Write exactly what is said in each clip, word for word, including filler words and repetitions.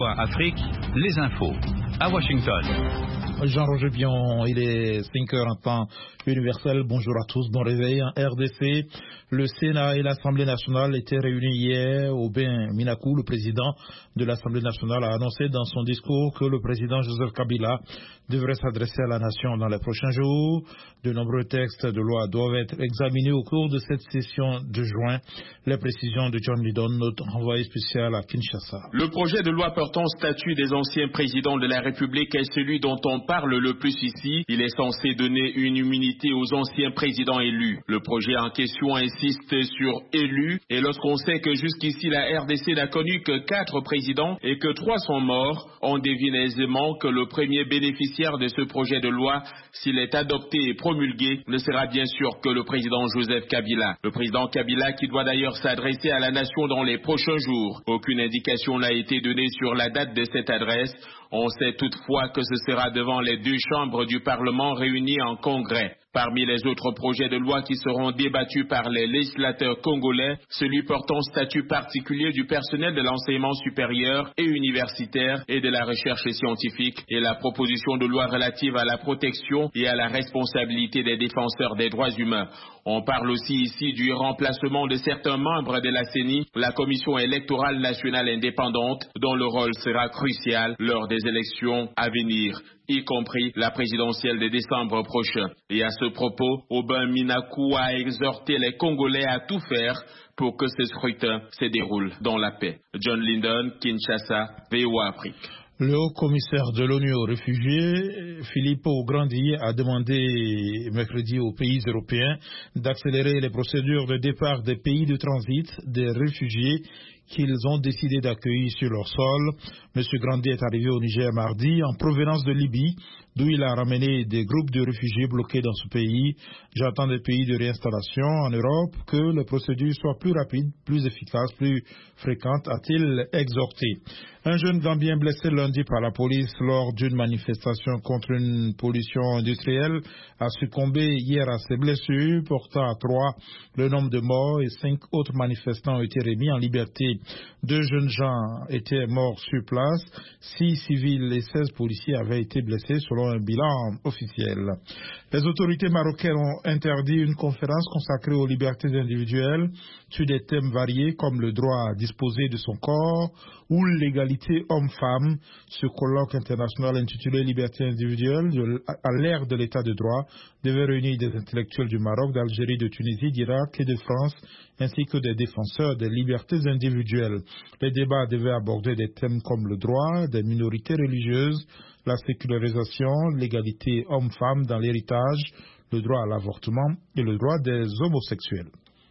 Afrique, les infos, à Washington. Jean-Roger Bion, il est cinq heures en temps universel. Bonjour à tous, bon réveil. En R D C, le Sénat et l'Assemblée nationale étaient réunis hier. Aubin Minakou, le président de l'Assemblée nationale, a annoncé dans son discours que le président Joseph Kabila devrait s'adresser à la nation dans les prochains jours. De nombreux textes de loi doivent être examinés au cours de cette session de juin. Les précisions de John Lidon, notre envoyé spécial à Kinshasa. Le projet de loi portant statut des anciens présidents de la République est celui dont on parle le plus ici. Il est censé donner une immunité aux anciens présidents élus. Le projet en question insiste sur élus, et lorsqu'on sait que jusqu'ici la R D C n'a connu que quatre présidents et que trois sont morts, on devine aisément que le premier bénéficiaire de ce projet de loi, s'il est adopté et promulgué, ne sera bien sûr que le président Joseph Kabila. Le président Kabila qui doit d'ailleurs s'adresser à la nation dans les prochains jours. Aucune indication n'a été donnée sur la date de cette adresse. On sait toutefois que ce sera devant les deux chambres du Parlement réunies en congrès. Parmi les autres projets de loi qui seront débattus par les législateurs congolais, celui portant statut particulier du personnel de l'enseignement supérieur et universitaire et de la recherche scientifique et la proposition de loi relative à la protection et à la responsabilité des défenseurs des droits humains. On parle aussi ici du remplacement de certains membres de la C E N I, la Commission électorale nationale indépendante, dont le rôle sera crucial lors des élections à venir, y compris la présidentielle de décembre prochain. Et à ce propos, Aubin Minakou a exhorté les Congolais à tout faire pour que ce scrutin se déroule dans la paix. John Linden, Kinshasa, V O A Afrique. Le haut-commissaire de l'ONU aux réfugiés, Filippo Grandi, a demandé mercredi aux pays européens d'accélérer les procédures de départ des pays de transit des réfugiés qu'ils ont décidé d'accueillir sur leur sol. M. Grandi est arrivé au Niger mardi en provenance de Libye, d'où il a ramené des groupes de réfugiés bloqués dans ce pays. J'attends des pays de réinstallation en Europe que les procédures soient plus rapides, plus efficaces, plus fréquentes, a-t-il exhorté. Un jeune Gambien blessé lundi par la police lors d'une manifestation contre une pollution industrielle a succombé hier à ses blessures, portant à trois le nombre de morts, et cinq autres manifestants ont été remis en liberté. Deux jeunes gens étaient morts sur place, six civils et seize policiers avaient été blessés selon un bilan officiel. Les autorités marocaines ont interdit une conférence consacrée aux libertés individuelles sur des thèmes variés comme le droit à disposer de son corps ou l'égalité homme-femme. Ce colloque international intitulé Liberté individuelle à l'ère de l'état de droit devait réunir des intellectuels du Maroc, d'Algérie, de Tunisie, d'Irak et de France, ainsi que des défenseurs des libertés individuelles. Les débats devaient aborder des thèmes comme le droit des minorités religieuses, la sécularisation, l'égalité homme-femme dans l'héritage, le droit à l'avortement et le droit des homosexuels.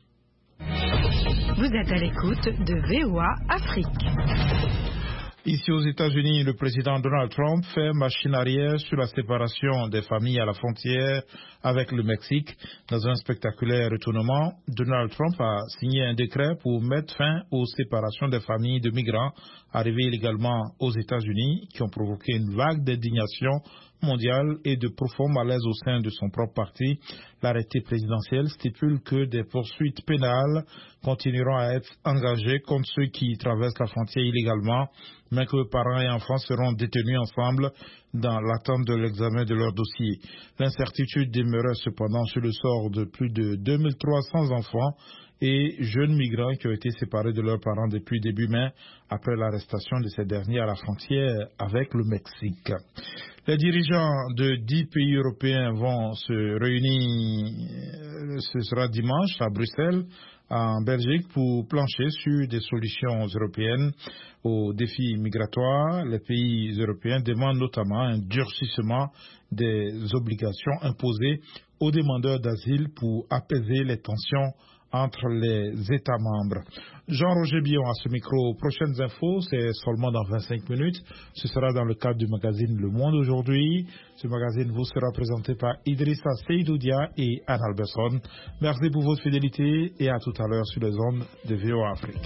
Vous êtes à l'écoute de V O A Afrique. Ici aux États-Unis, le président Donald Trump fait machine arrière sur la séparation des familles à la frontière avec le Mexique. Dans un spectaculaire retournement, Donald Trump a signé un décret pour mettre fin aux séparations des familles de migrants arrivés illégalement aux États-Unis qui ont provoqué une vague d'indignation mondiale et de profond malaise au sein de son propre parti. L'arrêté présidentiel stipule que des poursuites pénales continueront à être engagées contre ceux qui traversent la frontière illégalement, mais que parents et enfants seront détenus ensemble dans l'attente de l'examen de leur dossier. L'incertitude demeurait cependant sur le sort de plus de deux mille trois cents enfants et jeunes migrants qui ont été séparés de leurs parents depuis début mai après l'arrestation de ces derniers à la frontière avec le Mexique. Les dirigeants de dix pays européens vont se réunir, ce sera dimanche à Bruxelles, en Belgique, pour plancher sur des solutions européennes aux défis migratoires. Les pays européens demandent notamment un durcissement des obligations imposées aux demandeurs d'asile pour apaiser les tensions entre les États membres. Jean-Roger Bion à ce micro. Prochaines infos, c'est seulement dans vingt-cinq minutes. Ce sera dans le cadre du magazine Le Monde aujourd'hui. Ce magazine vous sera présenté par Idrissa Seydoudia et Anne Alberson. Merci pour votre fidélité et à tout à l'heure sur les ondes de V O A Afrique.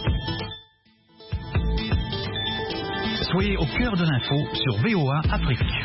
Soyez au cœur de l'info sur V O A Afrique.